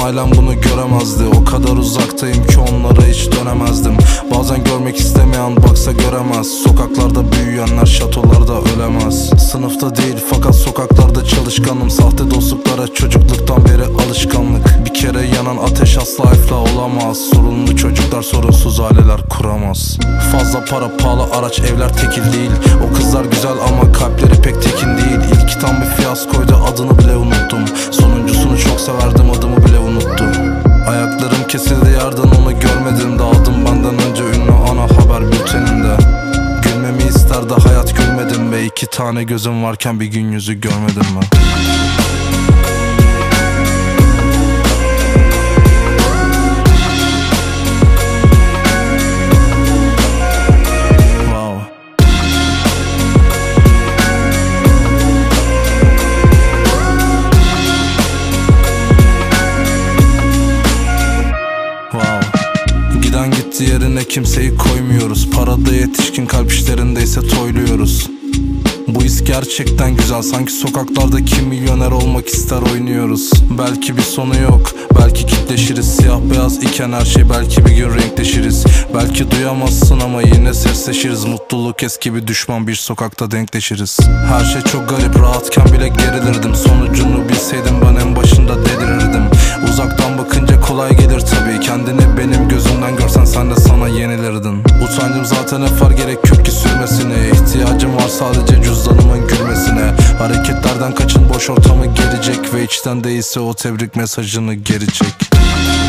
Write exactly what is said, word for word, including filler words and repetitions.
ailem bunu göremezdi. O kadar uzaktayım ki onlara hiç dönemezdim. Bazen görmek istemeyen baksa göremez. Sokaklarda büyüyenler şatolarda ölemez. Sınıfta değil fakat sokaklarda çalışkanım. Sahte dostluklara çocukluktan beri alışkanlık. Bir kere yanan ateş asla iflah olamaz. Sorunlu çocuklar sorunsuz aileler kuramaz. Fazla para, pahalı araç, evler tekil değil. O kızlar güzel ama kalpleri pek tekin değil. İlk tam bir fiyaskoydu, adını bile unuttum. Sonuncusunu çok severdim, adımı bile unuttum. Ayaklarım kesildi yerden, onu görmedim. Dağıldım benden önce ünlü ana haber bülteninde. Gülmemi isterdi hayat, gülmedim ve iki tane gözüm varken bir gün yüzü görmedim ben. Giden gitti yerine kimseyi koymuyoruz. Parada yetişkin, kalp işlerinde ise toyluyoruz. Bu his gerçekten güzel, sanki sokaklarda kim milyoner olmak ister oynuyoruz. Belki bir sonu yok, belki kitleşiriz. Siyah beyaz iken her şey belki bir gün renkleşiriz. Belki duyamazsın ama yine sesleşiriz. Mutluluk eski bir düşman, bir sokakta denkleşiriz. Her şey çok garip, rahatken bile gerilirdim. Sonucunu bilseydim ben en başında delirirdim. Uzaktan bakınca kolay gelir tabii. Kendini benim gözümden görsen sen de sana yenilirdin. Utancım zaten hep var, gerek yok ki sürmesine. İhtiyacım var sadece cüzdanımın gülmesine. Hareketlerden kaçın, boş ortamı gelecek. Ve içten değilse o tebrik mesajını geri çek.